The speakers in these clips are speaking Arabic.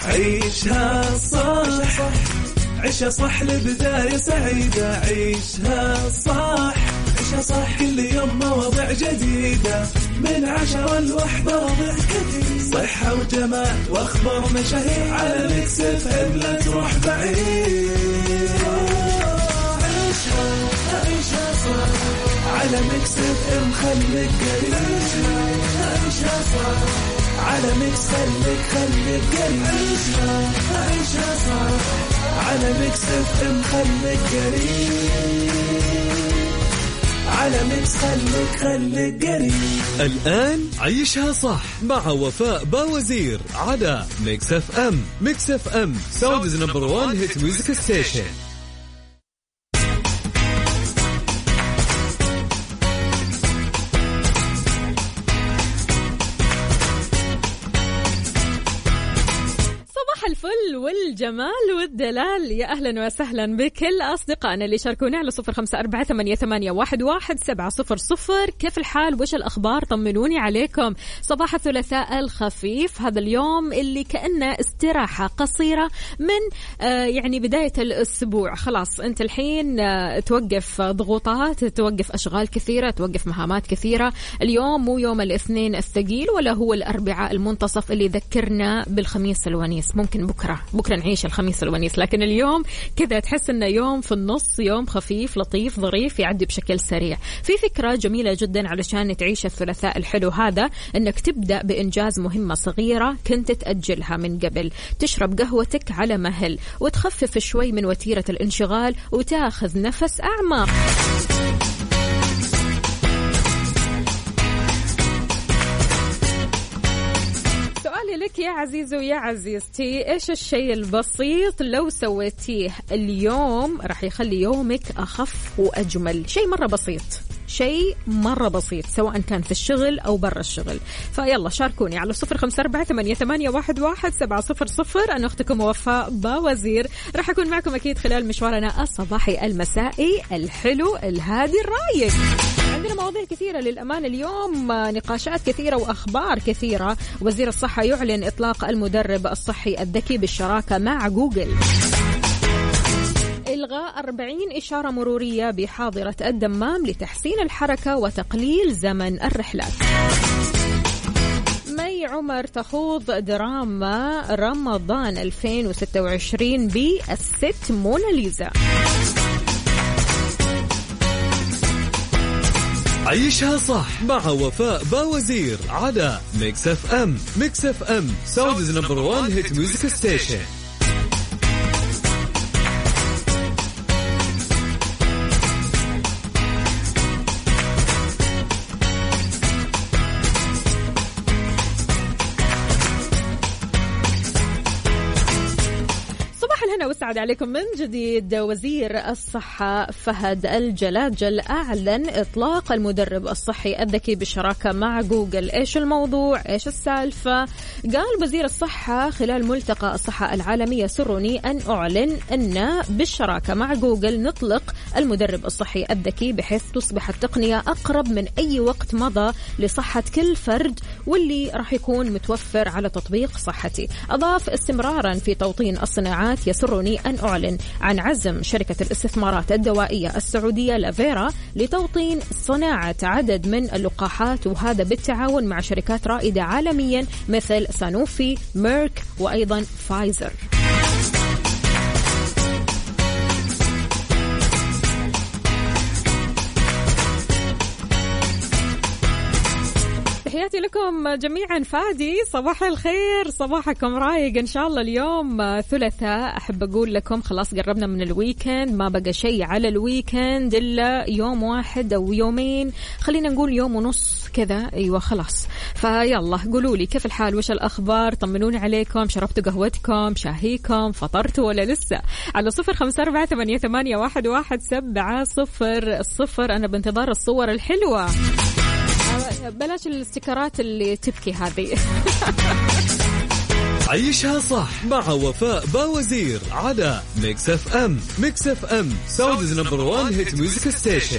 عيشها صح عيشها صح لبداية سعيدة. عيشها صح عيشها صح كل يوم مواضيع جديدة من 10 ل1 ضيف كثير. صحة وجمال واخبار مشاهير على ميكس اف ام لا تروح بعيد. عيشها صح على ميكس اف ام خليك قريب. عيشها صح على ميكس خليك قريب. عيشها صح على ميكس اف ام خليك قريب. على ميكس خليك قريب. الآن عيشها صح مع وفاء باوزير على ميكس اف ام. ميكس اف ام سعوديز نمبر 1 هيت ميوزك ستيشن. الفل والجمال والدلال، يا أهلا وسهلا بكل أصدقائنا اللي شاركونا على 0548811700. كيف الحال؟ وش الأخبار؟ طمنوني عليكم. صباح الثلاثاء الخفيف، هذا اليوم اللي كأنه استراحة قصيرة من يعني بداية الأسبوع. خلاص أنت الحين توقف ضغوطات، توقف أشغال كثيرة، توقف مهامات كثيرة. اليوم مو يوم الاثنين الثقيل ولا هو الأربعاء المنتصف اللي ذكرنا بالخميس الونيس. ممكن بكرة نعيش الخميس الونيس، لكن اليوم كذا تحس إنه يوم في النص، يوم خفيف لطيف ظريف يعدي بشكل سريع. في فكرة جميلة جدا علشان تعيش الثلاثاء الحلو هذا، إنك تبدأ بإنجاز مهمة صغيرة كنت تأجلها من قبل. تشرب قهوتك على مهل وتخفف شوي من وتيرة الانشغال وتاخذ نفس أعمق. لك يا عزيزي ويا عزيزتي، إيش الشيء البسيط لو سويتيه اليوم راح يخلي يومك أخف وأجمل؟ شيء مرة بسيط، شيء مرة بسيط، سواء كان في الشغل أو برا الشغل. فيلا شاركوني على 0548811700. أنا أختكم وفاء باوزير، راح أكون معكم أكيد خلال مشوارنا الصباحي المسائي الحلو الهادي الرايق. عندنا مواضيع كثيرة للأمان اليوم، نقاشات كثيرة وأخبار كثيرة. وزير الصحة يعلن إطلاق المدرب الصحي الذكي بالشراكة مع جوجل. إلغاء 40 إشارة مرورية بحاضرة الدمام لتحسين الحركة وتقليل زمن الرحلات. مي عمر تخوض دراما رمضان 2026 بالست موناليزا. عيشها صح مع وفاء باوزير على ميكس اف ام. ميكس اف ام سعوديز نمبر 1 هيت ميوزك ستيشن. وسعد عليكم من جديد. وزير الصحة فهد الجلاجل أعلن إطلاق المدرب الصحي الذكي بالشراكة مع جوجل. إيش الموضوع؟ إيش السالفة؟ قال وزير الصحة خلال ملتقى الصحة العالمي: يسرني أن أعلن أن بالشراكة مع جوجل نطلق المدرب الصحي الذكي بحيث تصبح التقنية أقرب من أي وقت مضى لصحة كل فرد، واللي راح يكون متوفر على تطبيق صحتي. أضاف: استمرارا في توطين الصناعات، يسرني أن أعلن عن عزم شركة الاستثمارات الدوائية السعودية لافيرا لتوطين صناعة عدد من اللقاحات، وهذا بالتعاون مع شركات رائدة عالميا مثل سانوفي، ميرك، وأيضا فايزر. تحياتي لكم جميعا. فادي صباح الخير، صباحكم رايق إن شاء الله. اليوم ثلاثاء، أحب أقول لكم خلاص قربنا من الويكند، ما بقى شيء على الويكند إلا يوم واحد أو يومين، خلينا نقول يوم ونص كذا. أيوة خلاص، فيلا قولوا لي كيف الحال، وش الأخبار، طمنوني عليكم. شربتوا قهوتكم، شاهيكم، فطرتوا ولا لسه؟ على 0548811700. أنا بانتظار الصور الحلوة، بلاش الاستيكرات اللي تبكي هذه. عيشها صح مع وفاء باوزير على ميكس اف ام. ميكس اف ام سعوديز نمبر 1 هيت ميوزك ستيشن.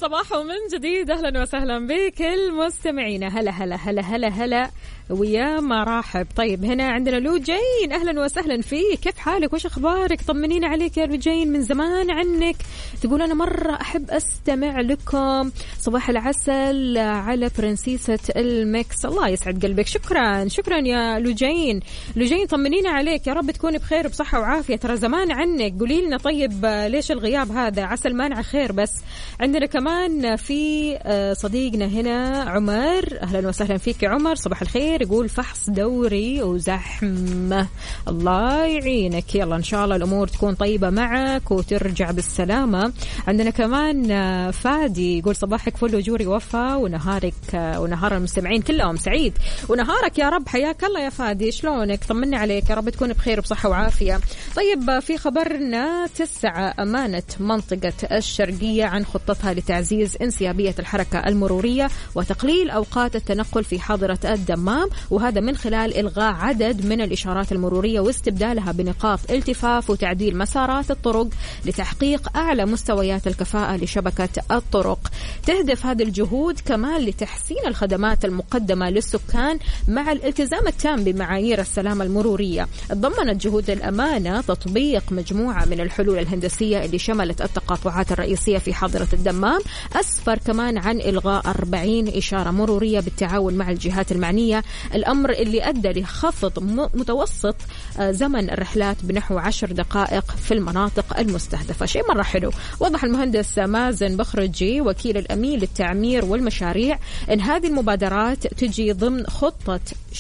صباح ومن جديد أهلا وسهلا بكل مستمعينا. هلا هلا هلا هلا هلا ويا مرحب. طيب هنا عندنا لوجين، أهلا وسهلا فيك، كيف حالك وش أخبارك؟ طمنينا عليك يا لوجين، من زمان عنك. تقول أنا مرة أحب أستمع لكم، صباح العسل على برنسيسة الميكس. الله يسعد قلبك، شكرا شكرا يا لوجين. لوجين طمنينا عليك، يا رب تكوني بخير بصحة وعافية، ترى زمان عنك. قولي لنا طيب ليش الغياب هذا؟ عسى المانع خير. بس عندنا كمان في صديقنا هنا عمر، أهلا وسهلا فيك يا عمر، صباح الخير. يقول فحص دوري وزحمة، الله يعينك، يلا إن شاء الله الأمور تكون طيبة معك وترجع بالسلامة. عندنا كمان فادي يقول صباحك فل وجوري وفا، ونهارك ونهار المستمعين كلهم سعيد، ونهارك يا رب. حياك الله يا فادي، شلونك؟ طمني عليك، يا رب تكون بخير وبصحة وعافية. طيب في خبرنا 9 أمانة منطقة الشرقية عن خطتها لتعزيز انسيابية الحركة المرورية وتقليل أوقات التنقل في حاضرة الدمام، وهذا من خلال إلغاء عدد من الإشارات المرورية واستبدالها بنقاط التفاف وتعديل مسارات الطرق لتحقيق أعلى مستويات الكفاءة لشبكة الطرق. تهدف هذه الجهود كمان لتحسين الخدمات المقدمة للسكان مع الالتزام التام بمعايير السلامة المرورية. ضمنت جهود الأمانة تطبيق مجموعة من الحلول الهندسية اللي شملت التقاطعات الرئيسية في حاضرة الدمام، أسفر كمان عن إلغاء 40 إشارة مرورية بالتعاون مع الجهات المعنية، الأمر اللي أدى لخفض متوسط زمن الرحلات بنحو 10 دقائق في المناطق المستهدفة. شيء مرة حلو. وضح المهندس مازن بخرجي وكيل الأمين للتعمير والمشاريع أن هذه المبادرات تجي ضمن خطة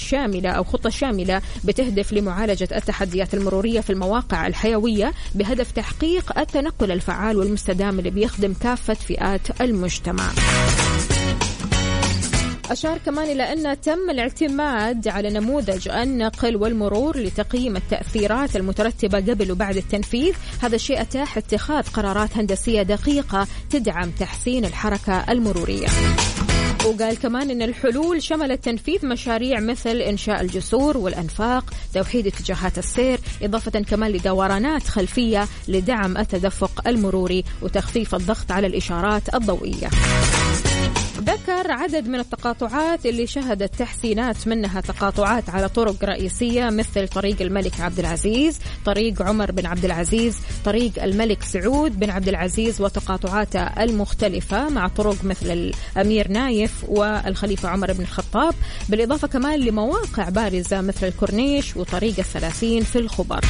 شاملة بتهدف لمعالجة التحديات المرورية في المواقع الحيوية بهدف تحقيق التنقل الفعال والمستدام اللي بيخدم كافة فئات المجتمع. أشار كمان إلى أن تم الاعتماد على نموذج النقل والمرور لتقييم التأثيرات المترتبة قبل وبعد التنفيذ. هذا الشيء أتاح اتخاذ قرارات هندسية دقيقة تدعم تحسين الحركة المرورية. وقال كمان إن الحلول شملت تنفيذ مشاريع مثل إنشاء الجسور والأنفاق، توحيد اتجاهات السير، إضافة كمان لدورانات خلفية لدعم التدفق المروري وتخفيف الضغط على الإشارات الضوئية. ذكر عدد من التقاطعات اللي شهدت تحسينات، منها تقاطعات على طرق رئيسية مثل طريق الملك عبد العزيز، طريق عمر بن عبد العزيز، طريق الملك سعود بن عبد العزيز وتقاطعاته المختلفة مع طرق مثل الأمير نايف والخليفة عمر بن الخطاب، بالإضافة كمان لمواقع بارزة مثل الكورنيش وطريق الثلاثين في الخبر.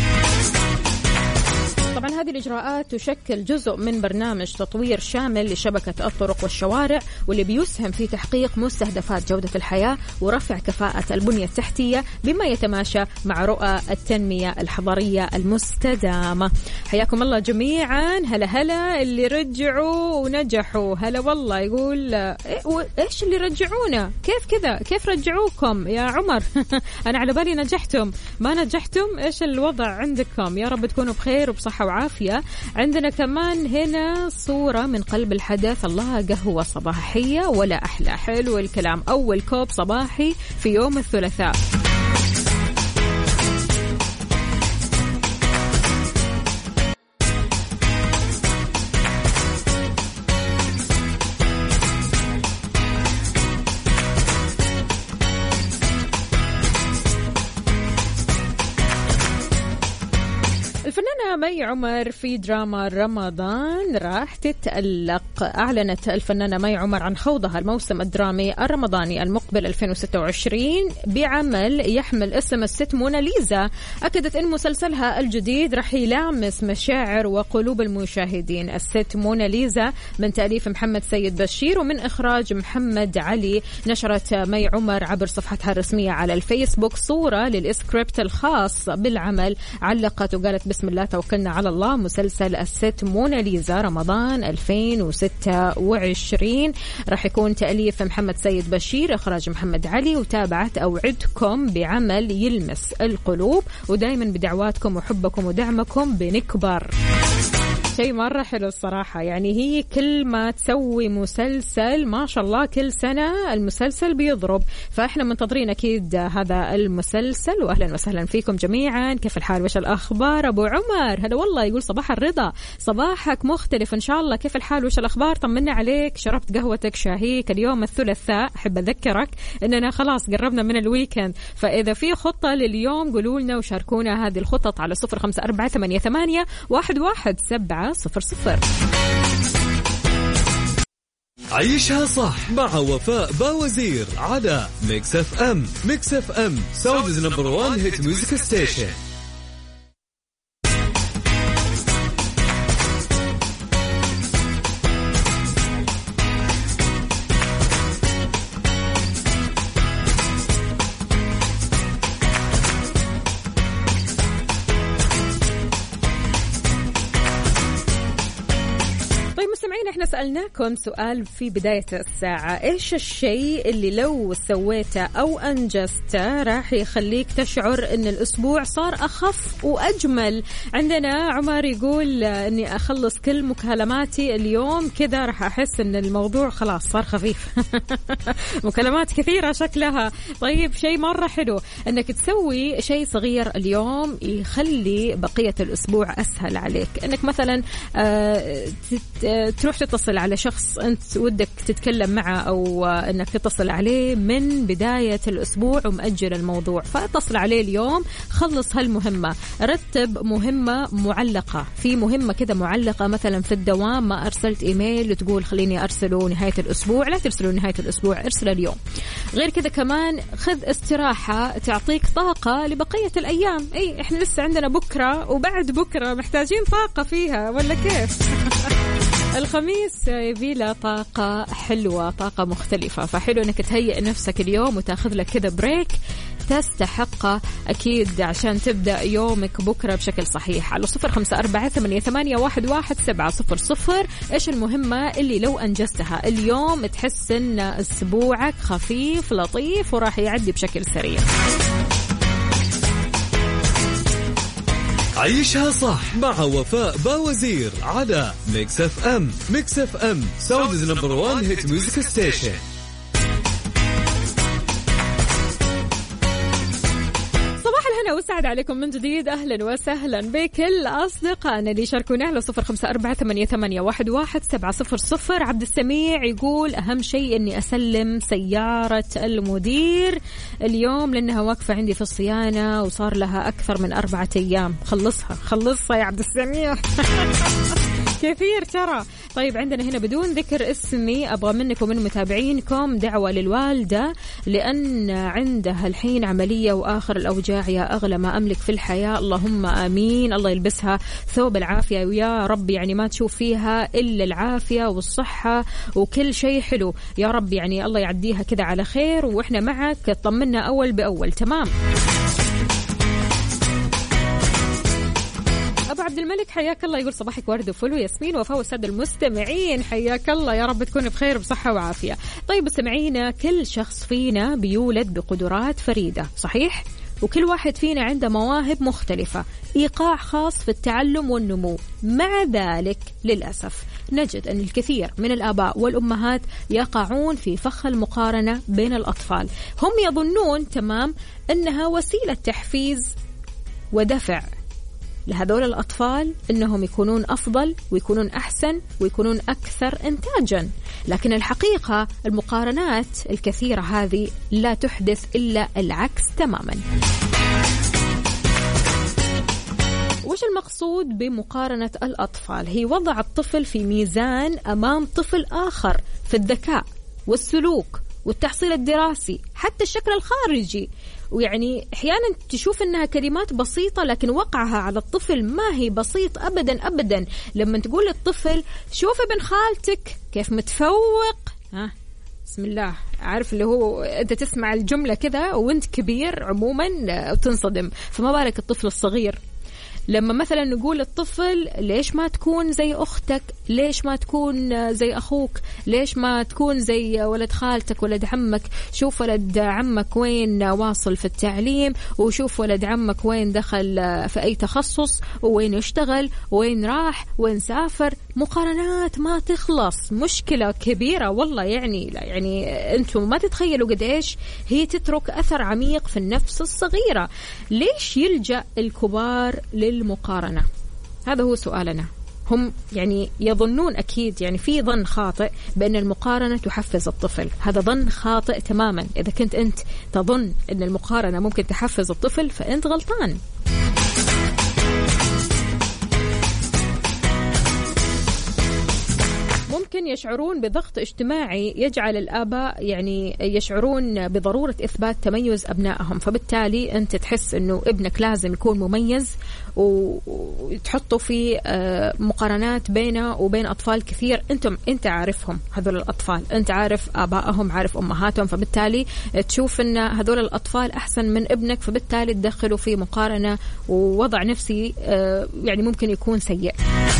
طبعا هذه الإجراءات تشكل جزء من برنامج تطوير شامل لشبكة الطرق والشوارع، واللي بيسهم في تحقيق مستهدفات جودة الحياة ورفع كفاءة البنية التحتية بما يتماشى مع رؤى التنمية الحضرية المستدامة. حياكم الله جميعا. هلا هلا اللي رجعوا ونجحوا، هلا والله. يقول إيش اللي رجعونا؟ كيف كذا؟ كيف رجعوكم يا عمر؟ أنا على بالي نجحتم، ما نجحتم. إيش الوضع عندكم؟ يا رب تكونوا بخير وبصحة وعافية. عندنا كمان هنا صورة من قلب الحدث، الله قهوة صباحية ولا أحلى. حلو الكلام، أول كوب صباحي في يوم الثلاثاء. الفنانة مي عمر في دراما رمضان راح تتألق. أعلنت الفنانة مي عمر عن خوضها الموسم الدرامي الرمضاني المقبل 2026 بعمل يحمل اسم الست موناليزا. أكدت أن مسلسلها الجديد راح يلامس مشاعر وقلوب المشاهدين. الست موناليزا من تأليف محمد سيد بشير ومن إخراج محمد علي. نشرت مي عمر عبر صفحتها الرسمية على الفيسبوك صورة للإسكريبت الخاص بالعمل. علقت وقالت بسم الله توكلنا على الله، مسلسل الست موناليزا رمضان 2026 راح يكون تأليف محمد سيد بشير، إخراج محمد علي. وتابعت أوعدكم بعمل يلمس القلوب، ودائما بدعواتكم وحبكم ودعمكم بنكبر. شيء مرة حلو الصراحة. يعني هي كل ما تسوي مسلسل ما شاء الله كل سنة المسلسل بيضرب، فإحنا منتظرين أكيد هذا المسلسل. وأهلا وسهلا فيكم جميعا. كيف الحال وش الأخبار؟ أبو عمر هذا والله يقول صباح الرضا، صباحك مختلف إن شاء الله. كيف الحال وش الأخبار؟ طمنا عليك، شربت قهوتك شاهيك؟ اليوم الثلاثاء، أحب أذكرك إننا خلاص قربنا من الويكند، فإذا في خطة لليوم قولوا لنا وشاركونا هذه الخطط على 0548811700. عيشها صح مع وفاء باوزير على ميكس اف ام. ميكس اف ام سعوديز نمبر 1 هيت ميوزك ستيشن. احنا سألناكم سؤال في بداية الساعة، ايش الشيء اللي لو سويته او انجزته راح يخليك تشعر ان الاسبوع صار اخف واجمل؟ عندنا عمر يقول اني اخلص كل مكالماتي اليوم كذا راح احس ان الموضوع خلاص صار خفيف. مكالمات كثيرة شكلها. طيب شيء مرة حلو انك تسوي شيء صغير اليوم يخلي بقية الاسبوع اسهل عليك، انك مثلا تروح تتصل على شخص أنت ودك تتكلم معه أو أنك تتصل عليه من بداية الأسبوع ومأجل الموضوع، فاتصل عليه اليوم، خلص هالمهمة. رتب مهمة معلقة، في مهمة كذا معلقة مثلا في الدوام ما أرسلت إيميل وتقول خليني أرسله نهاية الأسبوع، لا ترسله نهاية الأسبوع، أرسل اليوم. غير كذا كمان خذ استراحة تعطيك طاقة لبقية الأيام. إيه إحنا لسه عندنا بكرة وبعد بكرة محتاجين طاقة فيها ولا كيف؟ الخميس يبي له طاقة حلوة، طاقة مختلفة، فحلو انك تهيئ نفسك اليوم وتاخذ لك كذا بريك تستحقه أكيد عشان تبدأ يومك بكرة بشكل صحيح. على 0548811700 إيش المهمة اللي لو أنجزتها اليوم تحس إن أسبوعك خفيف لطيف وراح يعدي بشكل سريع؟ عيشها صح مع وفاء باوزير على ميكس اف ام. ميكس اف ام سعوديز نمبر 1 هيت ميوزك ستيشن. وسعد عليكم من جديد. أهلا وسهلا بكل أصدقائنا اللي شاركونا على 0548811700. عبد السميع يقول أهم شيء أني أسلم سيارة المدير اليوم لأنها واقفة عندي في الصيانة وصار لها أكثر من 4 أيام. خلصها يا عبد السميع. كثير ترى. طيب عندنا هنا بدون ذكر اسمي أبغى منكم ومن متابعينكم دعوة للوالدة لأن عندها الحين عملية وآخر الأوجاع يا أغلى ما أملك في الحياة. اللهم آمين. الله يلبسها ثوب العافية ويا رب يعني ما تشوف فيها إلا العافية والصحة وكل شيء حلو يا رب. يعني الله يعديها كذا على خير وإحنا معك طمنا أول بأول. تمام. أبو عبد الملك حياك الله يقول صباحك ورد وفل وياسمين وفاء والسادة المستمعين حياك الله يا رب تكون بخير بصحة وعافية. طيب مستمعينا كل شخص فينا بيولد بقدرات فريدة صحيح، وكل واحد فينا عنده مواهب مختلفة، إيقاع خاص في التعلم والنمو. مع ذلك للأسف نجد أن الكثير من الآباء والأمهات يقعون في فخ المقارنة بين الأطفال. هم يظنون تمام أنها وسيلة تحفيز ودفع لهذول الأطفال أنهم يكونون أفضل ويكونون أحسن ويكونون أكثر إنتاجا، لكن الحقيقة المقارنات الكثيرة هذه لا تحدث إلا العكس تماما. وش المقصود بمقارنة الأطفال؟ هي وضع الطفل في ميزان أمام طفل آخر في الذكاء والسلوك والتحصيل الدراسي حتى الشكل الخارجي. ويعني أحيانا تشوف أنها كلمات بسيطة لكن وقعها على الطفل ما هي بسيط أبدا أبدا. لما تقول للطفل شوف ابن خالتك كيف متفوق، بسم الله، عارف اللي هو أنت تسمع الجملة كذا وانت كبير عموما وتنصدم، فما بالك الطفل الصغير. لما مثلا نقول الطفل ليش ما تكون زي أختك، ليش ما تكون زي أخوك، ليش ما تكون زي ولد خالتك ولد عمك، شوف ولد عمك وين واصل في التعليم، وشوف ولد عمك وين دخل في أي تخصص، وين يشتغل، وين راح، وين سافر. مقارنات ما تخلص، مشكلة كبيرة والله. يعني أنتم ما تتخيلوا قد إيش هي تترك أثر عميق في النفس الصغيرة. ليش يلجأ الكبار للمقارنة؟ هذا هو سؤالنا. هم يعني يظنون أكيد، يعني في ظن خاطئ بأن المقارنة تحفز الطفل. هذا ظن خاطئ تماما. إذا كنت أنت تظن أن المقارنة ممكن تحفز الطفل فأنت غلطان. ممكن يشعرون بضغط اجتماعي يجعل الآباء يعني يشعرون بضرورة إثبات تميز أبنائهم، فبالتالي أنت تحس أنه ابنك لازم يكون مميز، وتحطوا في مقارنات بينه وبين أطفال كثير أنت عارفهم. هذول الأطفال أنت عارف آبائهم، عارف أمهاتهم، فبالتالي تشوف أن هذول الأطفال أحسن من ابنك، فبالتالي تدخلوا في مقارنة ووضع نفسي يعني ممكن يكون سيء.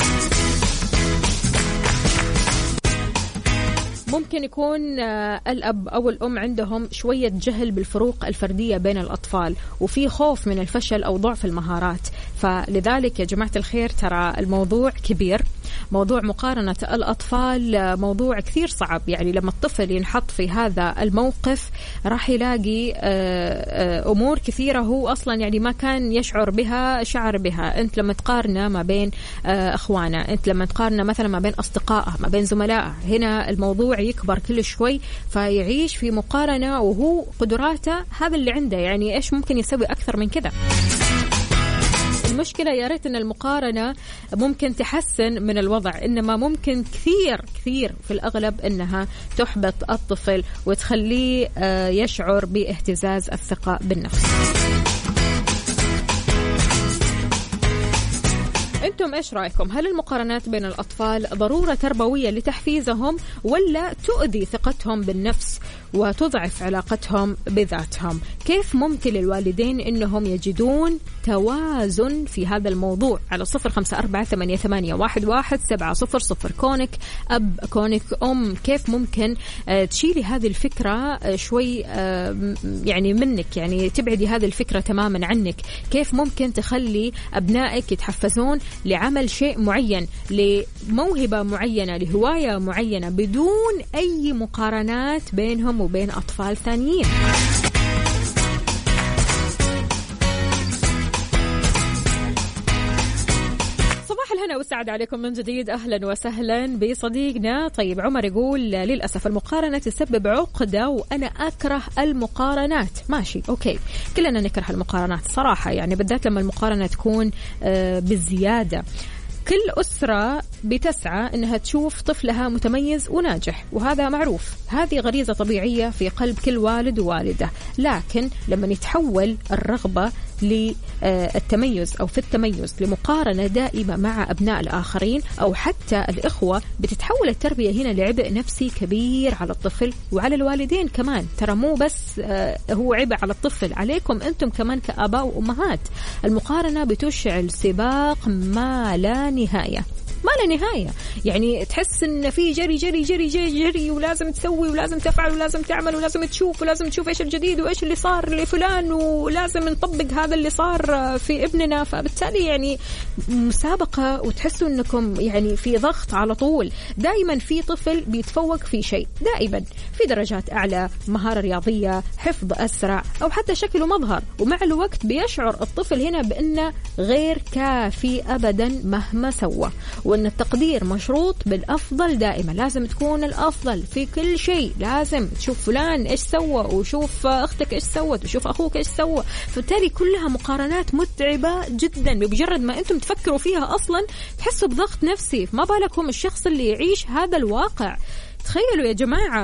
ممكن يكون الأب أو الأم عندهم شوية جهل بالفروق الفردية بين الأطفال، وفي خوف من الفشل أو ضعف المهارات. فلذلك يا جماعة الخير ترى الموضوع كبير. موضوع مقارنة الأطفال موضوع كثير صعب. يعني لما الطفل ينحط في هذا الموقف راح يلاقي أمور كثيرة هو أصلا يعني ما كان يشعر بها. أنت لما تقارنه ما بين أخوانه، أنت لما تقارنه مثلا ما بين أصدقائه، ما بين زملائه، هنا الموضوع يكبر كل شوي فيعيش في مقارنة، وهو قدراته هذا اللي عنده، يعني إيش ممكن يسوي أكثر من كذا. المشكلة يا ريت أن المقارنة ممكن تحسن من الوضع، إنما ممكن كثير في الأغلب أنها تحبط الطفل وتخليه يشعر باهتزاز الثقة بالنفس. أنتم إيش رأيكم؟ هل المقارنات بين الأطفال ضرورة تربوية لتحفيزهم، ولا تؤذي ثقتهم بالنفس وتضعف علاقتهم بذاتهم؟ كيف ممكن للوالدين أنهم يجدون توازن في هذا الموضوع؟ على 0548811700. كونك أب، كونك أم، كيف ممكن تشيلي هذه الفكرة شوي يعني منك، يعني تبعدي هذه الفكرة تماما عنك؟ كيف ممكن تخلي أبنائك يتحفزون لعمل شيء معين، لموهبة معينة، لهواية معينة، بدون أي مقارنات بينهم وبين أطفال ثانيين؟ أهلا وسعد عليكم من جديد. أهلا وسهلا بصديقنا. طيب عمر يقول للأسف المقارنة تسبب عقدة وأنا أكره المقارنات. ماشي أوكي، كلنا نكره المقارنات صراحة، يعني بالذات لما المقارنة تكون بالزيادة. كل أسرة بتسعى أنها تشوف طفلها متميز وناجح، وهذا معروف، هذه غريزة طبيعية في قلب كل والد ووالدة. لكن لما يتحول الرغبة للتميز أو في التميز لمقارنة دائمة مع أبناء الآخرين أو حتى الإخوة، بتتحول التربية هنا لعبء نفسي كبير على الطفل وعلى الوالدين كمان. ترى مو بس هو عبء على الطفل، عليكم أنتم كمان كآباء وأمهات. المقارنة بتشعل سباق ما لا نهاية. يعني تحس ان في جري جري جري جري جري، ولازم تسوي ولازم تفعل ولازم تعمل ولازم تشوف ايش الجديد وايش اللي صار لفلان، ولازم نطبق هذا اللي صار في ابننا. فبالتالي يعني مسابقة، وتحسوا انكم يعني في ضغط على طول. دائما في طفل بيتفوق في شيء، دائما في درجات اعلى، مهارة رياضية، حفظ اسرع، او حتى شكل ومظهر. ومع الوقت بيشعر الطفل هنا بانه غير كافي ابدا مهما سوى، وأن التقدير مشروط بالأفضل دائما. لازم تكون الأفضل في كل شيء، لازم تشوف فلان إيش سوى، وشوف أختك إيش سوت، وشوف أخوك إيش سوى. فبالتالي كلها مقارنات متعبة جدا، بمجرد ما أنتم تفكروا فيها أصلا تحسوا بضغط نفسي، ما بالكم الشخص اللي يعيش هذا الواقع. تخيلوا يا جماعة.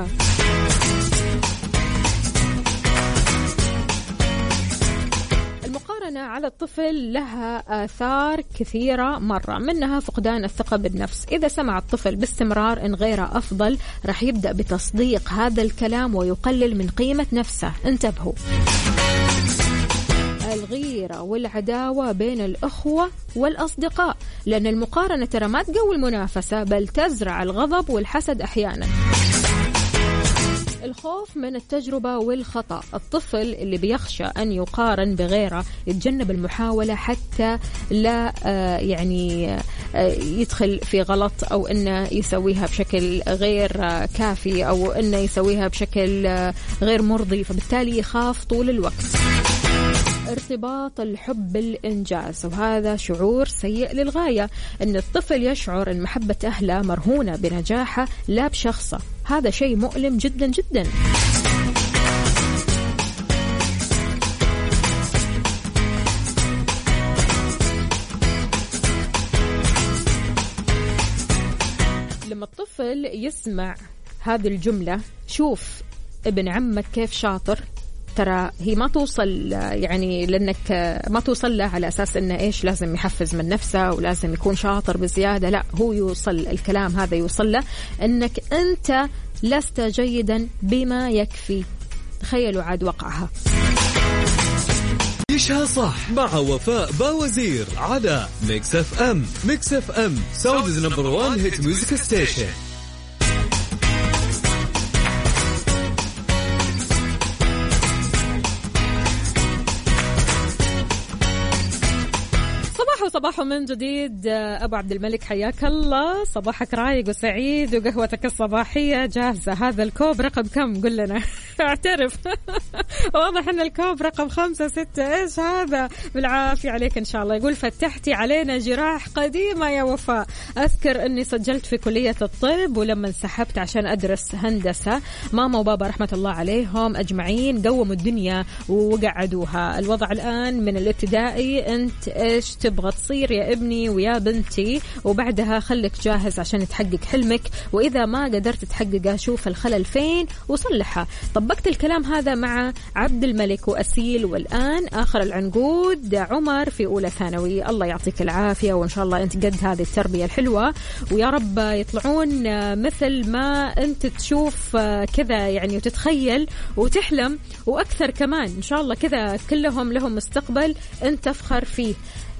على الطفل لها آثار كثيرة مرة، منها فقدان الثقة بالنفس. إذا سمع الطفل باستمرار إن غيره أفضل راح يبدأ بتصديق هذا الكلام ويقلل من قيمة نفسه. انتبهوا، الغيرة والعداوة بين الأخوة والأصدقاء، لأن المقارنة ترى ما تقوي المنافسة بل تزرع الغضب والحسد أحيانا. الخوف من التجربة والخطأ، الطفل اللي بيخشى أن يقارن بغيره يتجنب المحاولة حتى لا يدخل في غلط أو أنه يسويها بشكل غير كافي أو أنه يسويها بشكل غير مرضي، فبالتالي يخاف طول الوقت. ارتباط الحب بالإنجاز، وهذا شعور سيء للغاية، أن الطفل يشعر أن محبة أهله مرهونة بنجاحه لا بشخصه، هذا شيء مؤلم جدا جدا. لما الطفل يسمع هذه الجملة، شوف ابن عمك كيف شاطر، ترى هي ما توصل لأنك ما توصل له على أساس إنه إيش لازم يحفز من نفسه ولازم يكون شاطر بزيادة، لا، هو يوصل الكلام هذا يوصل له إنك أنت لست جيدا بما يكفي. تخيلوا عاد وقعها. عيشها صح مع وفاء باوزير على ميكس اف ام. ميكس اف ام ساوندز نمبر 1 هيت ميوزك ستيشن. صباح من جديد. أبو عبد الملك حياك الله، صباحك رايق وسعيد وقهوتك الصباحية جاهزة. هذا الكوب رقم كم؟ قل لنا. اعترف. واضح أن الكوب رقم 5 6. إيش هذا؟ بالعافية عليك إن شاء الله. يقول فتحتي علينا جراح قديمة يا وفاء. أذكر أني سجلت في كلية الطب، ولما انسحبت عشان أدرس هندسة ماما وبابا رحمة الله عليهم أجمعين قوموا الدنيا وقعدوها. الوضع الآن من الابتدائي أنت إيش تبغى تصير يا ابني ويا بنتي، وبعدها خليك جاهز عشان تحقق حلمك، وإذا ما قدرت تحققه شوف الخلل فين وصلحها. طبقت الكلام هذا مع عبد الملك وأسيل، والآن آخر العنقود عمر في أولى ثانوي. الله يعطيك العافية، وإن شاء الله أنت قد هذه التربية الحلوة، ويا رب يطلعون مثل ما أنت تشوف كذا وتتخيل وتحلم، وأكثر كمان إن شاء الله كذا. كلهم لهم مستقبل أنت تفخر فيه.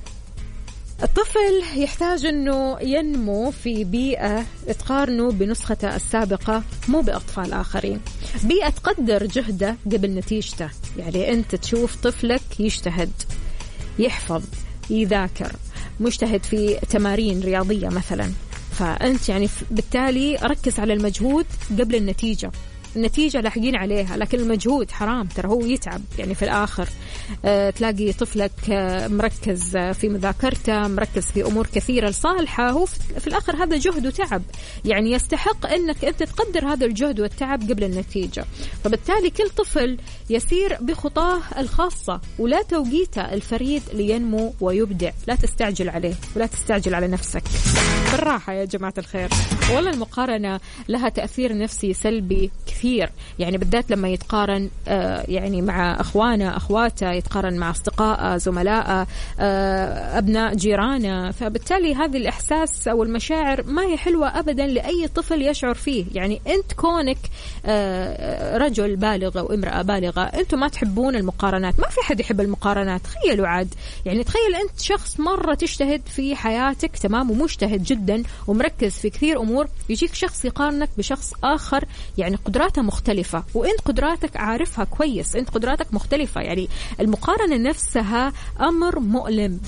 الطفل يحتاج أنه ينمو في بيئة تقارنه بنسخته السابقة، مو بأطفال آخرين، بيئة تقدر جهده قبل نتيجته. أنت تشوف طفلك يجتهد، يحفظ، يذاكر، مجتهد في تمارين رياضية مثلا، فأنت بالتالي ركز على المجهود قبل النتيجة. النتيجة لاحقين عليها، لكن المجهود حرام، ترى هو يتعب في الآخر. تلاقي طفلك مركز في مذاكرته، مركز في أمور كثيرة صالحة، هو في الآخر هذا جهد وتعب، يستحق أنك أنت تقدر هذا الجهد والتعب قبل النتيجة. فبالتالي كل طفل يسير بخطاه الخاصة ولا توقيته الفريد لينمو ويبدع. لا تستعجل عليه ولا تستعجل على نفسك، بالراحة يا جماعة الخير. والله المقارنة لها تأثير نفسي سلبي كثير، بالذات لما يتقارن مع أخوانه أخواته، يتقارن مع أصدقائه زملائه أبناء جيرانه. فبالتالي هذه الإحساس أو المشاعر ما هي حلوة أبدا لأي طفل يشعر فيه. أنت كونك رجل بالغ أو امرأة بالغة، أنتم ما تحبون المقارنات، ما في حد يحب المقارنات. تخيلوا عاد، تخيل أنت شخص مرة تجتهد في حياتك تمام ومجتهد جدا ومركز في كثير أمور، يجيك شخص يقارنك بشخص آخر قدراته مختلفة، وأنت قدراتك عارفها كويس، أنت قدراتك مختلفة. المقارنة نفسها أمر مؤلم،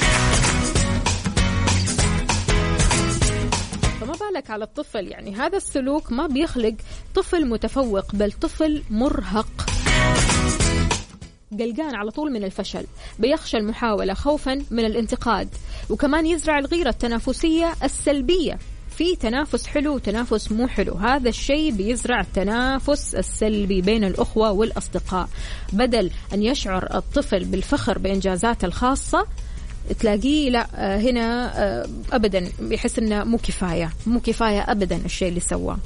فما بالك على الطفل. هذا السلوك ما بيخلق طفل متفوق، بل طفل مرهق قلقان على طول من الفشل، بيخشى المحاولة خوفا من الانتقاد، وكمان يزرع الغيرة التنافسية السلبية. في تنافس حلو وتنافس مو حلو، هذا الشيء بيزرع التنافس السلبي بين الأخوة والأصدقاء. بدل أن يشعر الطفل بالفخر بإنجازاته الخاصة، تلاقيه لا، هنا أبدا بيحس إنه مو كفاية أبدا الشيء اللي سواه.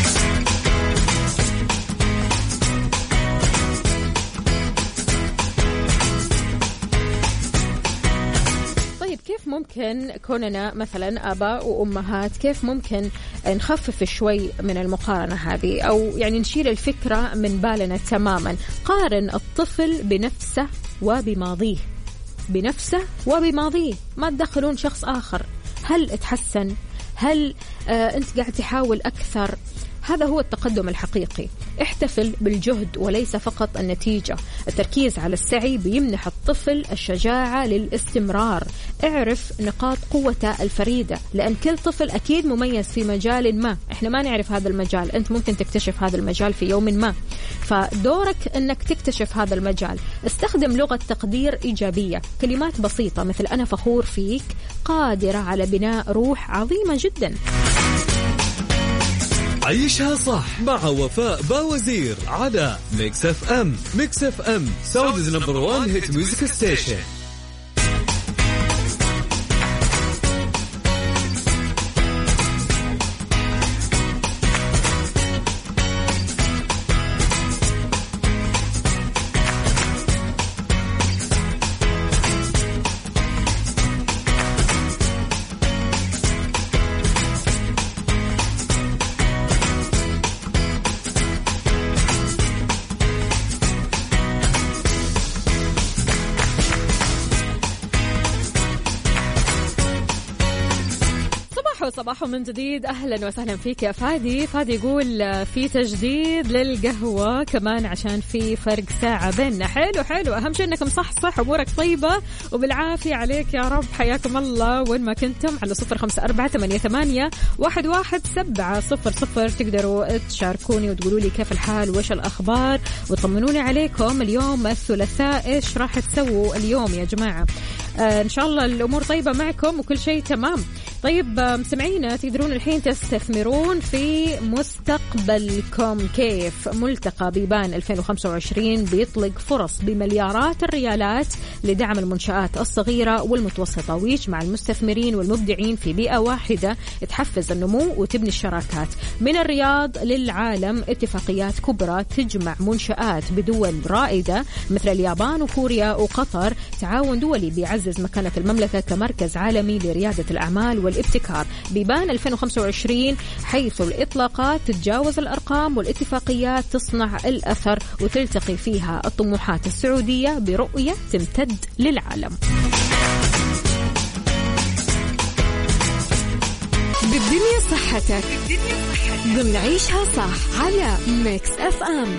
كيف ممكن كوننا مثلا آباء وأمهات، كيف ممكن نخفف شوي من المقارنة هذه، أو نشيل الفكرة من بالنا تماما؟ قارن الطفل بنفسه وبماضيه، بنفسه وبماضيه، ما تدخلون شخص آخر. هل اتحسن؟ هل أنت قاعد تحاول أكثر؟ هذا هو التقدم الحقيقي. احتفل بالجهد وليس فقط النتيجة. التركيز على السعي بيمنح الطفل الشجاعة للاستمرار. اعرف نقاط قوته الفريدة، لأن كل طفل أكيد مميز في مجال ما، احنا ما نعرف هذا المجال، انت ممكن تكتشف هذا المجال في يوم ما، فدورك انك تكتشف هذا المجال. استخدم لغة تقدير إيجابية، كلمات بسيطة مثل أنا فخور فيك قادرة على بناء روح عظيمة جدا. عيشها صح مع وفاء باوزير على ميكس اف ام. ميكس اف ام سعوديز نمبر 1 هيت ميوزك ستيشن. صباح من جديد، أهلا وسهلا فيك يا فادي. فادي يقول في تجديد للقهوة كمان عشان في فرق ساعة بيننا. حلو حلو، أهم شيء أنك مصحصح أمورك طيبة وبالعافية عليك يا رب. حياكم الله وين ما كنتم على 0548811700. تقدروا تشاركوني وتقولوا لي كيف الحال وإيش الأخبار وطمنوني عليكم. اليوم الثلاثاء إيش راح تسووا اليوم يا جماعة؟ إن شاء الله الأمور طيبة معكم وكل شيء تمام. طيب مستمعينا، تقدرون الحين تستثمرون في مستقبلكم. كيف؟ ملتقى بيبان 2025 بيطلق فرص بمليارات الريالات لدعم المنشآت الصغيرة والمتوسطة، ويجمع المستثمرين والمبدعين في بيئة واحدة تحفز النمو وتبني الشراكات. من الرياض للعالم، اتفاقيات كبرى تجمع منشآت بدول رائدة مثل اليابان وكوريا وقطر. تعاون دولي بيعزز مكانة المملكة كمركز عالمي لريادة الأعمال والابتكار. بيبان 2025 حيث الإطلاقات تتجاوز الأرقام والاتفاقيات تصنع الأثر، وتلتقي فيها الطموحات السعودية برؤية تمتد للعالم. بالدنيا صحتك ضمن عيشها صح على ميكس اف ام.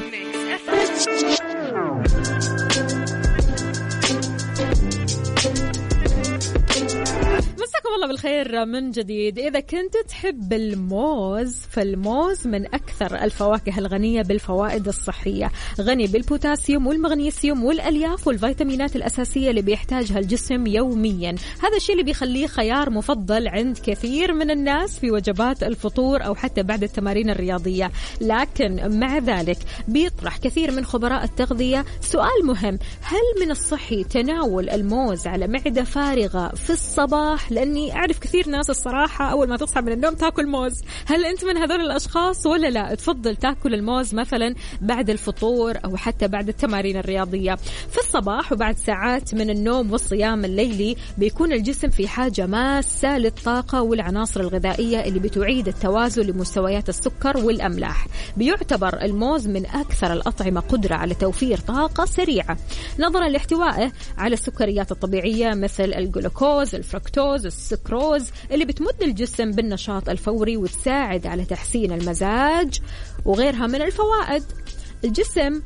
مساكم الله بالخير من جديد. إذا كنت تحب الموز، فالموز من أكثر الفواكه الغنية بالفوائد الصحية، غني بالبوتاسيوم والمغنيسيوم والألياف والفيتامينات الأساسية اللي بيحتاجها الجسم يوميا. هذا الشيء اللي بيخليه خيار مفضل عند كثير من الناس في وجبات الفطور أو حتى بعد التمارين الرياضية. لكن مع ذلك بيطرح كثير من خبراء التغذية سؤال مهم: هل من الصحي تناول الموز على معدة فارغة في الصباح؟ لأني أعرف كثير ناس الصراحة أول ما تصحى من النوم تاكل موز. هل أنت من هذول الأشخاص ولا لا؟ تفضل تاكل الموز مثلا بعد الفطور أو حتى بعد التمارين الرياضية. في الصباح وبعد ساعات من النوم والصيام الليلي بيكون الجسم في حاجة ماسة للطاقة والعناصر الغذائية اللي بتعيد التوازن لمستويات السكر والأملاح. بيعتبر الموز من أكثر الأطعمة قدرة على توفير طاقة سريعة نظرا لاحتوائه على السكريات الطبيعية مثل الجلوكوز، الفركتوز، السكروز اللي بتمد الجسم بالنشاط الفوري وتساعد على تحسين المزاج وغيرها من الفوائد. الجسم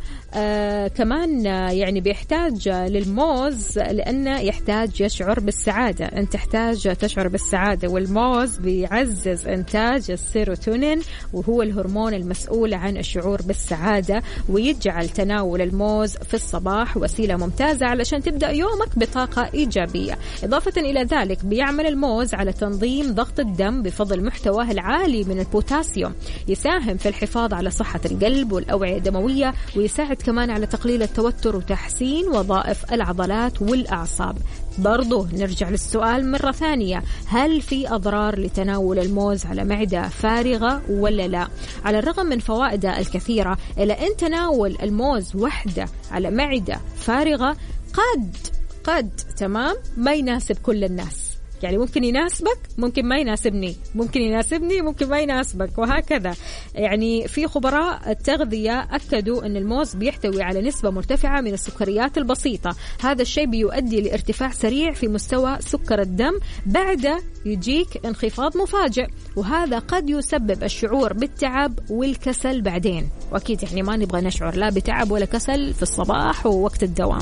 كمان يعني بيحتاج للموز لأنه يحتاج يشعر بالسعادة. أنت تحتاج تشعر بالسعادة، والموز بيعزز إنتاج السيروتونين وهو الهرمون المسؤول عن الشعور بالسعادة، ويجعل تناول الموز في الصباح وسيلة ممتازة علشان تبدأ يومك بطاقة إيجابية. إضافة إلى ذلك بيعمل الموز على تنظيم ضغط الدم بفضل محتواه العالي من البوتاسيوم، يساهم في الحفاظ على صحة القلب والأوعية الدموية، ويساعد كمان على تقليل التوتر وتحسين وظائف العضلات والأعصاب. برضو نرجع للسؤال مرة ثانية: هل في أضرار لتناول الموز على معدة فارغة ولا لا؟ على الرغم من فوائده الكثيرة، إلا أن تناول الموز وحده على معدة فارغة قد تمام ما يناسب كل الناس. يعني ممكن يناسبك ممكن ما يناسبني، ممكن يناسبني ممكن ما يناسبك، وهكذا. يعني في خبراء التغذية أكدوا أن الموز بيحتوي على نسبة مرتفعة من السكريات البسيطة. هذا الشيء بيؤدي لارتفاع سريع في مستوى سكر الدم، بعد يجيك انخفاض مفاجئ، وهذا قد يسبب الشعور بالتعب والكسل بعدين. وأكيد يعني ما نبغى نشعر لا بتعب ولا كسل في الصباح ووقت الدوام.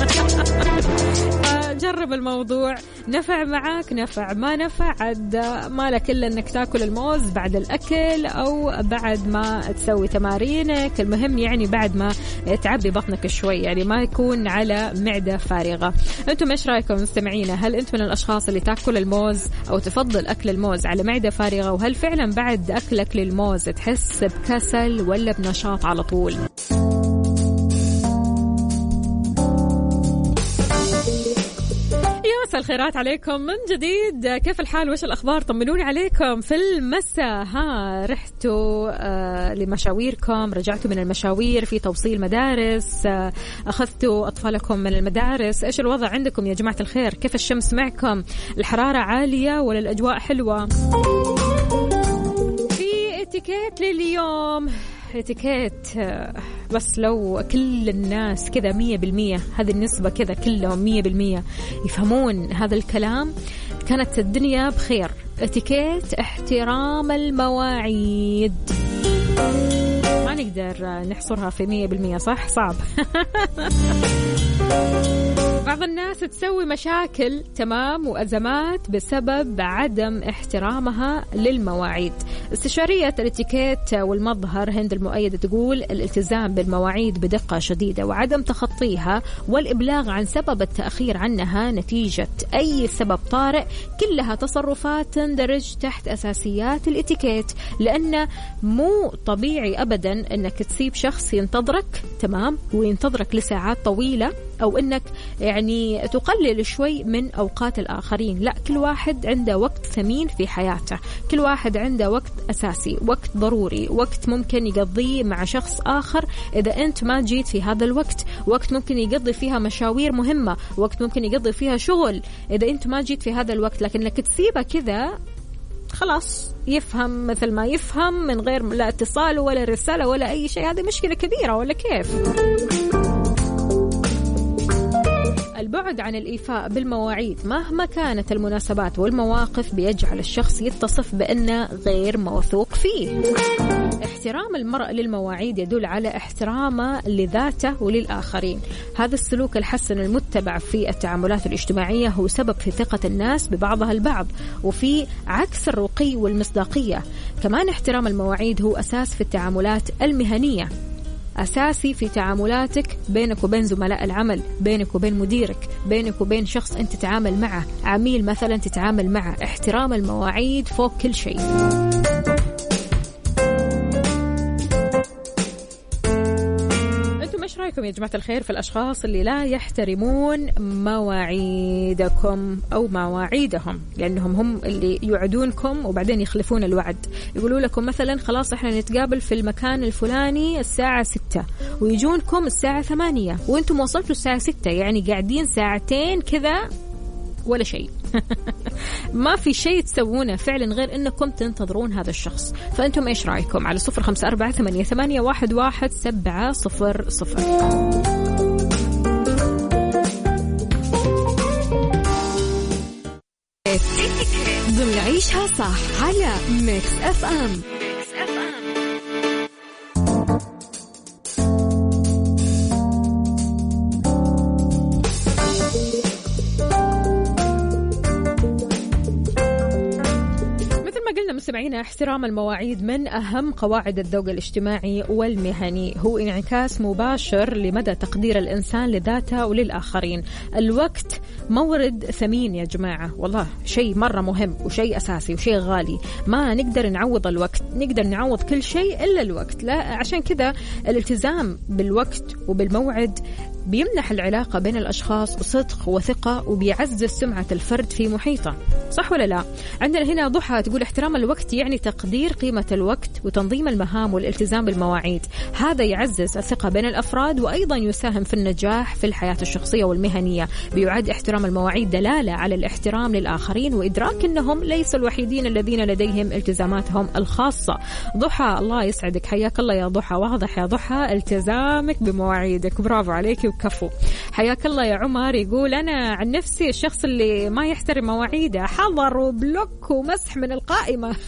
جرب الموضوع، نفع معك نفع، ما نفع عاد ما لك إلا أنك تاكل الموز بعد الأكل أو بعد ما تسوي تمارينك. المهم يعني بعد ما تعبي بطنك شوي، يعني ما يكون على معدة فارغة. أنتم إيش رأيكم مستمعينا؟ هل أنتم من الأشخاص اللي تاكل الموز أو تفضل أكل الموز على معدة فارغة؟ وهل فعلا بعد أكلك للموز تحس بكسل ولا بنشاط على طول؟ مساء الخيرات عليكم من جديد، كيف الحال وش الأخبار؟ طمنوني عليكم في المساء. رحتوا لمشاويركم، رجعتوا من المشاوير، في توصيل مدارس، أخذتوا أطفالكم من المدارس، إيش الوضع عندكم يا جماعة الخير؟ كيف الشمس معكم؟ الحرارة عالية ولا الأجواء حلوة؟ في اتيكيت لليوم، اتيكيت بس لو كل الناس كذا 100%، هذه النسبة كذا كلهم 100% يفهمون هذا الكلام كانت الدنيا بخير. اتيكيت احترام المواعيد، ما نقدر نحصرها في 100% صح؟ صعب. بعض الناس تسوي مشاكل تمام وأزمات بسبب عدم احترامها للمواعيد. استشارية الاتيكيت والمظهر هند المؤيد تقول الالتزام بالمواعيد بدقة شديدة وعدم تخطيها والإبلاغ عن سبب التأخير عنها نتيجة أي سبب طارئ كلها تصرفات تندرج تحت أساسيات الاتيكيت، لأن مو طبيعي أبدا أنك تسيب شخص ينتظرك تمام وينتظرك لساعات طويلة، أو أنك يعني تقلل شوي من أوقات الآخرين. لا، كل واحد عنده وقت ثمين في حياته، كل واحد عنده وقت أساسي، وقت ضروري، وقت ممكن يقضيه مع شخص آخر إذا أنت ما جيت في هذا الوقت، وقت ممكن يقضي فيها مشاوير مهمة، وقت ممكن يقضي فيها شغل إذا أنت ما جيت في هذا الوقت. لكن لك تسيبه كذا خلاص يفهم مثل ما يفهم من غير لا اتصال ولا رسالة ولا أي شيء، هذه مشكلة كبيرة ولا كيف؟ البعد عن الإيفاء بالمواعيد مهما كانت المناسبات والمواقف بيجعل الشخص يتصف بأنه غير موثوق فيه. احترام المرء للمواعيد يدل على احترامه لذاته وللآخرين. هذا السلوك الحسن المتبع في التعاملات الاجتماعية هو سبب في ثقة الناس ببعضها البعض، وفي عكس الرقي والمصداقية. كمان احترام المواعيد هو أساس في التعاملات المهنية، أساسي في تعاملاتك بينك وبين زملاء العمل، بينك وبين مديرك، بينك وبين شخص أنت تتعامل معه، عميل مثلا تتعامل معه. احترام المواعيد فوق كل شيء. إيش رأيكم يا جماعة الخير في الأشخاص اللي لا يحترمون مواعيدكم أو مواعيدهم؟ لأنهم هم اللي يوعدونكم وبعدين يخلفون الوعد. يقولوا لكم مثلا خلاص إحنا نتقابل في المكان الفلاني الساعة 6 ويجونكم الساعة 8 وإنتم وصلتوا الساعة 6، يعني قاعدين ساعتين كذا ولا شيء. ما في شيء تسوونه فعلا غير انكم تنتظرون هذا الشخص. فانتم ايش رايكم؟ على 0548811700. ضمن عيشها صح على ميكس اف ام. مستمعينا، احترام المواعيد من أهم قواعد الذوق الاجتماعي والمهني، هو انعكاس مباشر لمدى تقدير الإنسان لذاته وللآخرين. الوقت مورد ثمين يا جماعة، والله شيء مرة مهم وشيء أساسي وشيء غالي، ما نقدر نعوض الوقت، نقدر نعوض كل شيء إلا الوقت. لا، عشان كذا الالتزام بالوقت وبالموعد بيمنح العلاقة بين الأشخاص صدق وثقة وبيعزز سمعة الفرد في محيطه. صح ولا لا؟ عندنا هنا ضحى تقول احترام الوقت يعني تقدير قيمة الوقت وتنظيم المهام والالتزام بالمواعيد، هذا يعزز الثقة بين الأفراد وأيضا يساهم في النجاح في الحياة الشخصية والمهنية. بيعد احترام المواعيد دلالة على الاحترام للآخرين وإدراك أنهم ليسوا الوحيدين الذين لديهم التزاماتهم الخاصة. ضحى الله يسعدك، حياك الله يا ضحى، واضح يا ضحى التزامك بمواعيدك، برافو عليك وكفو. حياك الله يا عمر، يقول أنا عن نفسي الشخص اللي ما يحترم مواعيده حظر وبلوك ومسح من القائمة.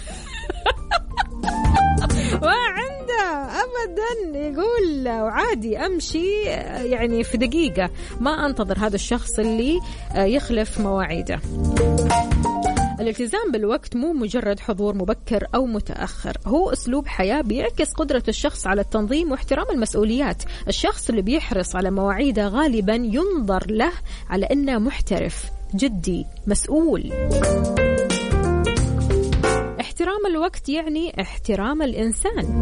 وعنده أبدا، يقول وعادي أمشي يعني في دقيقة، ما أنتظر هذا الشخص اللي يخلف مواعيده. الالتزام بالوقت مو مجرد حضور مبكر أو متأخر، هو أسلوب حياة بيعكس قدرة الشخص على التنظيم واحترام المسؤوليات. الشخص اللي بيحرص على مواعيده غالبا ينظر له على أنه محترف جدي مسؤول. احترام الوقت يعني احترام الإنسان،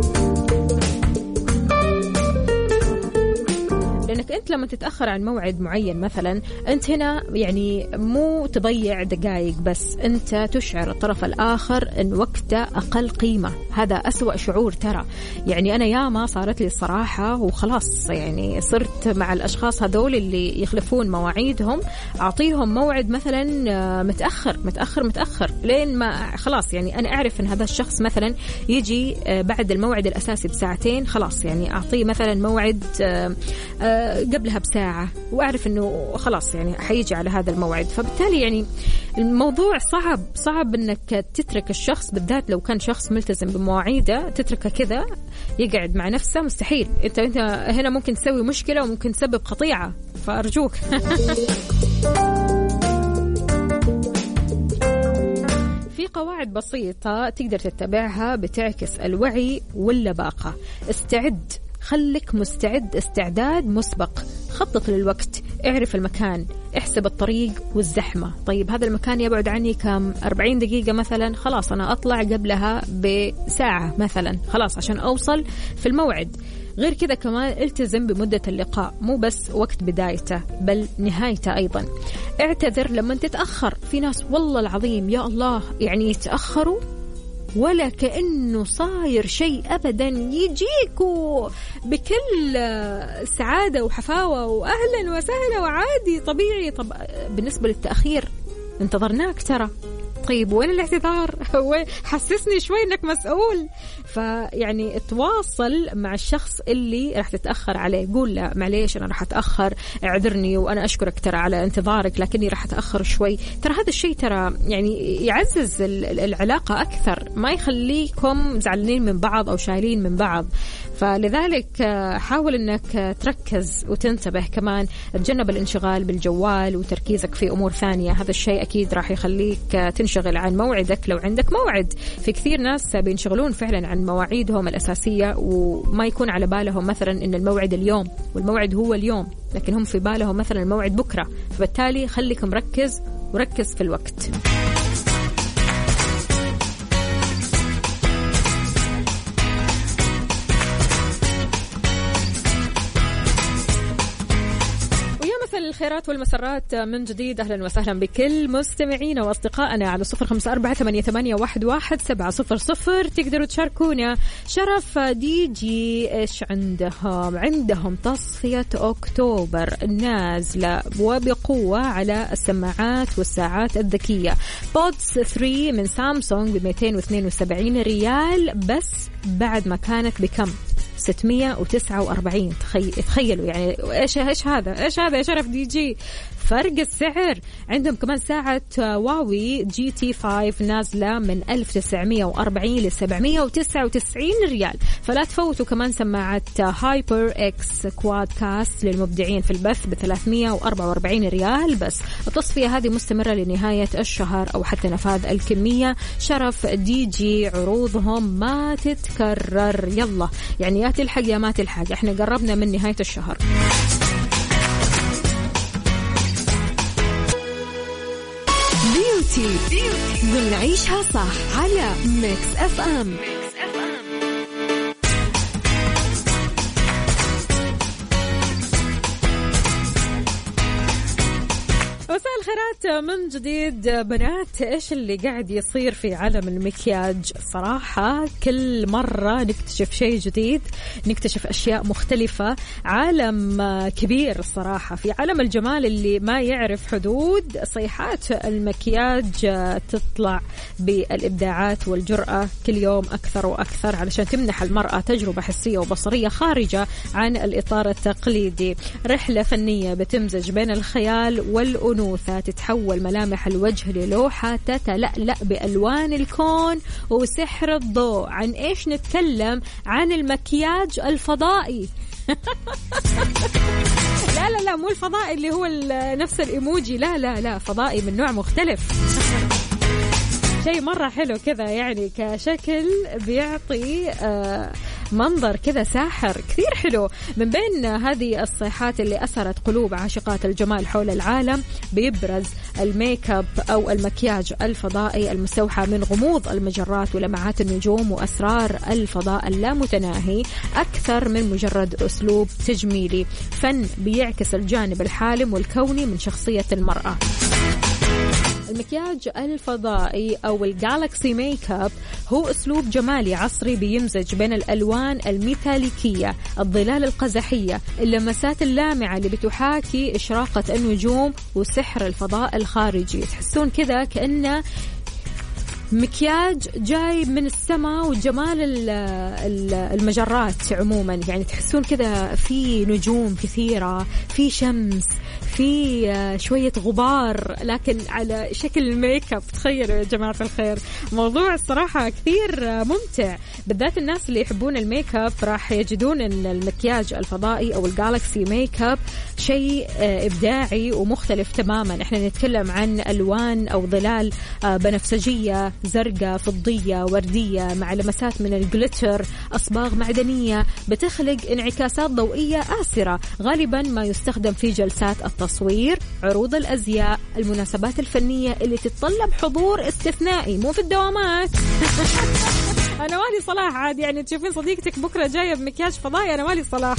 لأنك أنت لما تتأخر عن موعد معين مثلا، أنت هنا يعني مو تضيع دقائق بس، أنت تشعر الطرف الآخر أن وقته أقل قيمة. هذا أسوأ شعور ترى. يعني أنا ياما صارت لي الصراحة وخلاص، يعني صرت مع الأشخاص هذول اللي يخلفون مواعيدهم أعطيهم موعد مثلا متأخر لين ما خلاص، يعني أنا أعرف أن هذا الشخص مثلا يجي بعد الموعد الأساسي بساعتين، خلاص يعني أعطيه مثلا موعد قبلها بساعة وأعرف أنه خلاص يعني حيجي على هذا الموعد. فبالتالي يعني الموضوع صعب أنك تترك الشخص، بالذات لو كان شخص ملتزم بمواعيده، تتركه كذا يقعد مع نفسه، مستحيل. أنت هنا ممكن تسوي مشكلة وممكن تسبب قطيعة، فأرجوك. في قواعد بسيطة تقدر تتبعها بتعكس الوعي واللباقة. استعد، خلك مستعد استعداد مسبق، خطط للوقت، اعرف المكان، احسب الطريق والزحمة. طيب هذا المكان يبعد عني كم 40 دقيقة مثلا، خلاص أنا أطلع قبلها بساعة مثلا خلاص عشان أوصل في الموعد. غير كذا كمان التزم بمدة اللقاء، مو بس وقت بدايته بل نهايته أيضا. اعتذر لما تتأخر، في ناس والله العظيم يا الله يعني يتأخروا ولا كأنه صاير شيء أبدا، يجيكوا بكل سعادة وحفاوة وأهلا وسهلا وعادي طبيعي. طب بالنسبة للتأخير انتظرناك ترى، طيب وين الاعتذار؟ حسسني شوي انك مسؤول. فيعني تواصل مع الشخص اللي راح تتأخر عليه، قول له معليش انا راح اتأخر، اعذرني وانا اشكرك ترى على انتظارك لكني راح اتأخر شوي. ترى هذا الشيء ترى يعني يعزز العلاقة اكثر، ما يخليكم زعلانين من بعض او شايلين من بعض. فلذلك حاول انك تركز وتنتبه كمان، تجنب الانشغال بالجوال وتركيزك في امور ثانية. هذا الشيء اكيد راح يخليك تنشغل عن موعدك لو عندك موعد. في كثير ناس بينشغلون فعلا عن مواعيدهم الأساسية وما يكون على بالهم مثلا إن الموعد اليوم والموعد هو اليوم، لكن هم في بالهم مثلا الموعد بكرة. فبالتالي خليك مركز وركز في الوقت. الخيرات والمسرات من جديد، أهلا وسهلا بكل مستمعينا وأصدقائنا على 0548811700. تقدروا تشاركونا. شرف دي جي إيش عندهم تصفية أكتوبر نازلة وبقوة على السماعات والساعات الذكية. بودز 3 من سامسونج ب272 ريال بس، بعد ما كانت بكم 649. تخيلوا يعني ايش هذا يا شرف دي جي، فرق السعر. عندهم كمان ساعة واوي جي تي 5 نازلة من 1940 ل 799 ريال. فلا تفوتوا كمان سماعة هايبر اكس كواد كاست للمبدعين في البث ب 344 ريال بس. التصفية هذه مستمرة لنهاية الشهر أو حتى نفاذ الكمية. شرف دي جي عروضهم ما تتكرر، يلا يعني يا تلحق يا ما تلحق، احنا قربنا من نهاية الشهر. بيوتي بنعيشها صح على ميكس اف ام. الخيرات من جديد. بنات، إيش اللي قاعد يصير في عالم المكياج؟ صراحة كل مرة نكتشف شيء جديد، نكتشف أشياء مختلفة. عالم كبير الصراحة، في عالم الجمال اللي ما يعرف حدود. صيحات المكياج تطلع بالإبداعات والجرأة كل يوم أكثر وأكثر علشان تمنح المرأة تجربة حسية وبصرية خارجة عن الإطار التقليدي. رحلة فنية بتمزج بين الخيال والأنوثة، تتحول ملامح الوجه للوحة تتلألأ بألوان الكون وسحر الضوء. عن إيش نتكلم؟ عن المكياج الفضائي. لا لا لا، مو الفضائي اللي هو نفس الإيموجي، لا لا لا، فضائي من نوع مختلف. شيء مرة حلو كذا، يعني كشكل بيعطي منظر كذا ساحر كثير حلو. من بين هذه الصيحات اللي أثرت قلوب عاشقات الجمال حول العالم بيبرز الميك اب أو المكياج الفضائي المستوحى من غموض المجرات ولمعات النجوم وأسرار الفضاء اللامتناهي. أكثر من مجرد أسلوب تجميلي، فن بيعكس الجانب الحالم والكوني من شخصية المرأة. المكياج الفضائي أو الجالكسي ميك اب هو أسلوب جمالي عصري بيمزج بين الألوان الميتاليكية، الظلال القزحية، اللمسات اللامعة اللي بتحاكي إشراقة النجوم وسحر الفضاء الخارجي. تحسون كذا كأنه مكياج جاي من السماء وجمال المجرات عموما، يعني تحسون كذا في نجوم كثيرة، في شمس، في شوية غبار، لكن على شكل ميك اب. تخيلوا يا جماعة الخير، موضوع الصراحة كثير ممتع. بالذات الناس اللي يحبون الميك اب راح يجدون ان المكياج الفضائي او الجالكسي ميك اب شيء إبداعي ومختلف تماما. احنا نتكلم عن ألوان أو ظلال بنفسجية، زرقاء، فضية، وردية، مع لمسات من الجليتر، أصباغ معدنية بتخلق انعكاسات ضوئية آسرة. غالبا ما يستخدم في جلسات التصوير، عروض الأزياء، المناسبات الفنية اللي تتطلب حضور استثنائي، مو في الدوامات. أنا مالي صلاح عادي، يعني تشوفين صديقتك بكرة جاية بمكياج فضائي، أنا مالي صلاح.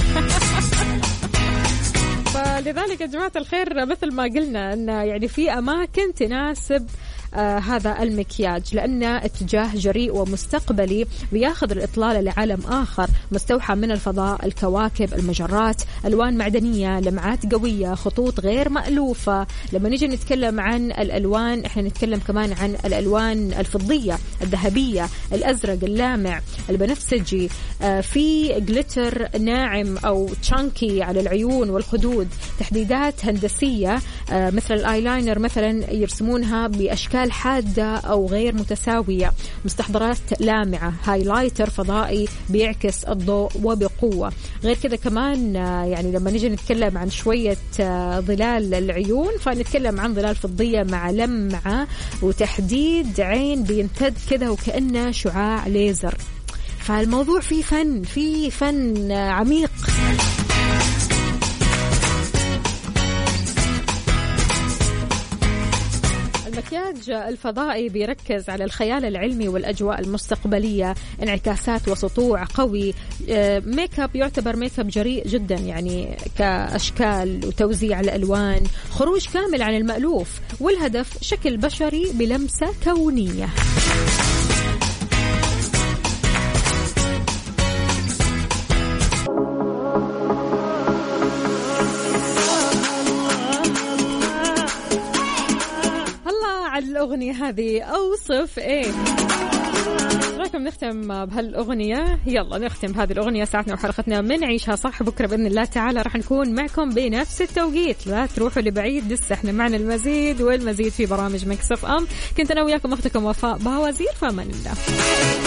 فلذلك يا جماعة الخير مثل ما قلنا أن يعني في أماكن تناسب هذا المكياج، لأنه اتجاه جريء ومستقبلي بياخذ الإطلالة لعالم آخر مستوحى من الفضاء، الكواكب، المجرات، ألوان معدنية، لمعات قوية، خطوط غير مألوفة. لما نيجي نتكلم عن الألوان احنا نتكلم كمان عن الألوان الفضية، الذهبية، الأزرق اللامع، البنفسجي، في جليتر ناعم أو تشانكي على العيون والخدود، تحديدات هندسية مثل الآيلاينر مثلا يرسمونها بأشكال حادة أو غير متساوية، مستحضرات لامعة، هايلايتر فضائي بيعكس الضوء وبقوة. غير كذا كمان يعني لما نيجي نتكلم عن شوية ظلال العيون فنتكلم عن ظلال فضية مع لمعة وتحديد عين بيمتد كذا وكأنه شعاع ليزر. فالموضوع فيه فن عميق. المكياج الفضائي بيركز على الخيال العلمي والأجواء المستقبلية، انعكاسات وسطوع قوي. ميك اب يعتبر ميك اب جريء جدا، يعني كأشكال وتوزيع الألوان، خروج كامل عن المألوف، والهدف شكل بشري بلمسة كونية. الأغنية هذه أوصف إيه؟ رايكم نختم بهالأغنية؟ يلا نختم بهذه الأغنية ساعتنا وحلقتنا من عيشها صح. بكرة بإذن الله تعالى راح نكون معكم بنفس التوقيت، لا تروحوا لبعيد، لسه احنا معنا المزيد والمزيد في برامج ميكس اف ام. كنت أنا وياكم أختكم وفاء باوزير، فأمان الله.